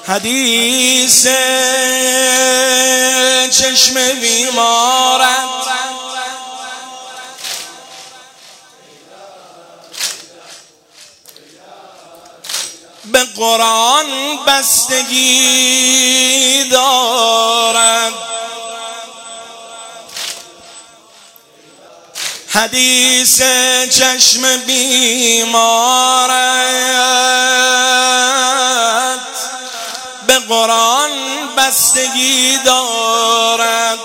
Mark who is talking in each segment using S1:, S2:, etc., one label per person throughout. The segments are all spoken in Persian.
S1: حدیث چشم بیمارم به قرآن بستگی دارد. حدیث چشم بیمارت به قرآن بستگی دارد.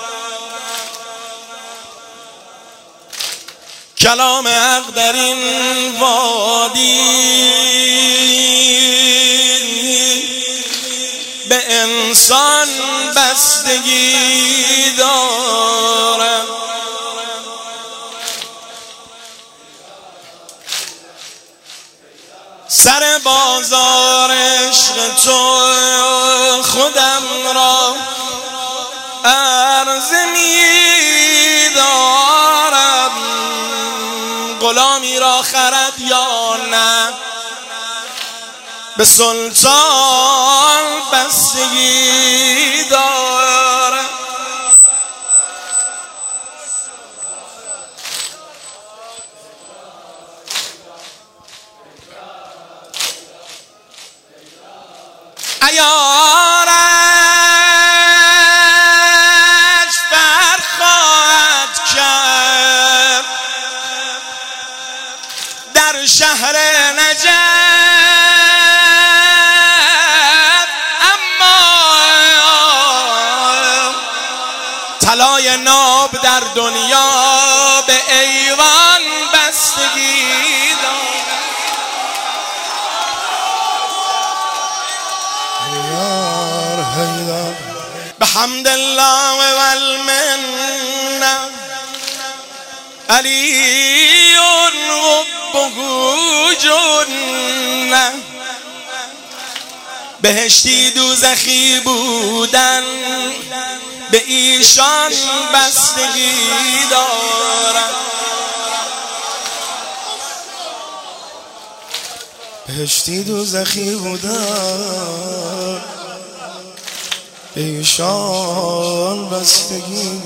S1: کلام حق در این وادی به انسان بستگی دارد. سر بازار عشق تو خودم را عرضه می‌دارم. غلامی را خرد یا نه به سلطان بستگی دارد. عیارش فرق خواهد کرد در شهر نجف، اما طلای ناب در دنیا به ایوان بستگی دارد. بحمد الله والمنه علی حبه جنه. بهشتی دوزخی بودن به ایشان بستگی دارد. بهشتی دوزخی بودن به ایشان بستگی.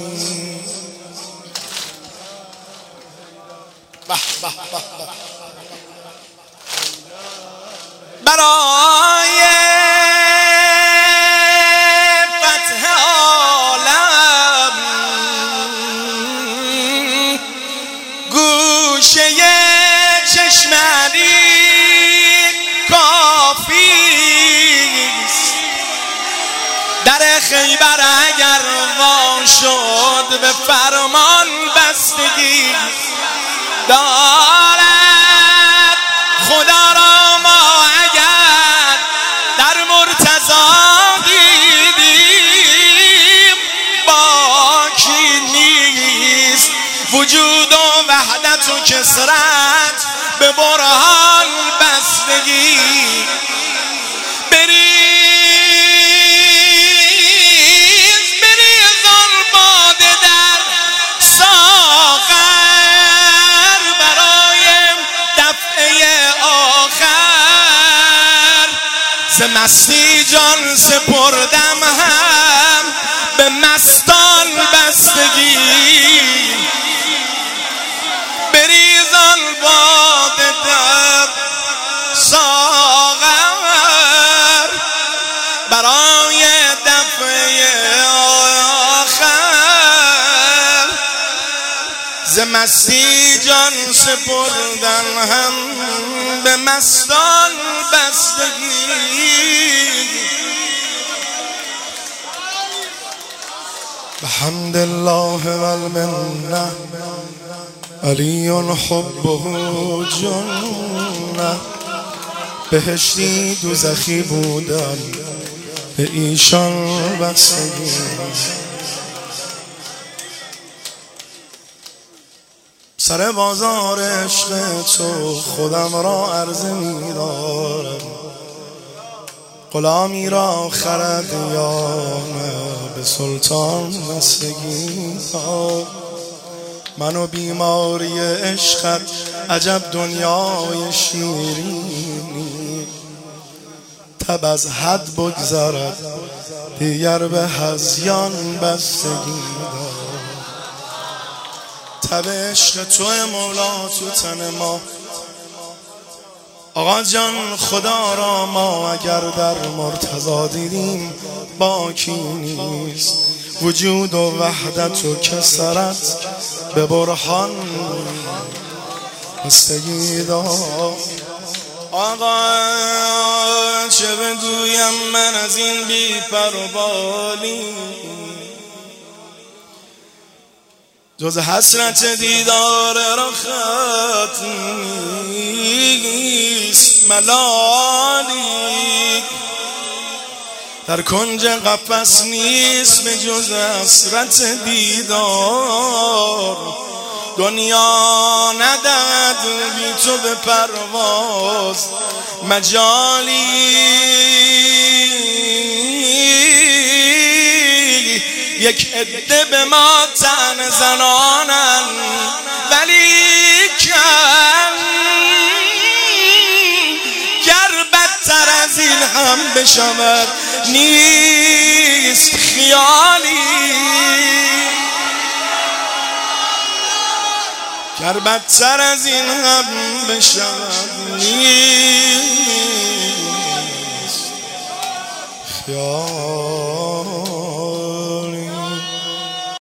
S1: برای فتح عالم گوشه چشم علی کافیست. در خیبر اگر وا شد به فرمان بستگی دارد. خدا را ما اگر در مرتضی دیدیم باکی نیست. وجود و وحدت و کثرت به برهان بستگی. ز مستی جان سپردم هم به مستان بستگی. بریزان باد در ساغر برای دفع آخر. ز مستی جان سپردم هم به مستان بستگی. بحمد الله والمنه علی حبه جنه. بهشتی دوزخی بودن به ایشان بستگی. سر بازار عشق تو خودم را عرضه می‌دارم. غلامی را خرد یا نه به سلطان بستگی دارد. من و بیماری عشقت عجب دنیای شیرینی. تب از حد بگذرد دیگر به هذیان بستگی دارد. تب عشق توی مولا تو تن ما آقا جان، خدا را ما اگر در مرتضی دیدیم باکی نیست. وجود و وحدت و کسرت به برهان بستگی دارد. آقا چه بگویم من از این بی پروبالی، جز حسرت دیدار رخت نیست ملالی. در کنج قفس نیست به جز حسرت دیدار. دنیا ندهد بی تو به پرواز مجالی. یک عده به ما طعنه زنانن ولیکن گر بدتر از این هم بشود نیست خیالی. گر بدتر از این هم بشود نیست خیالی.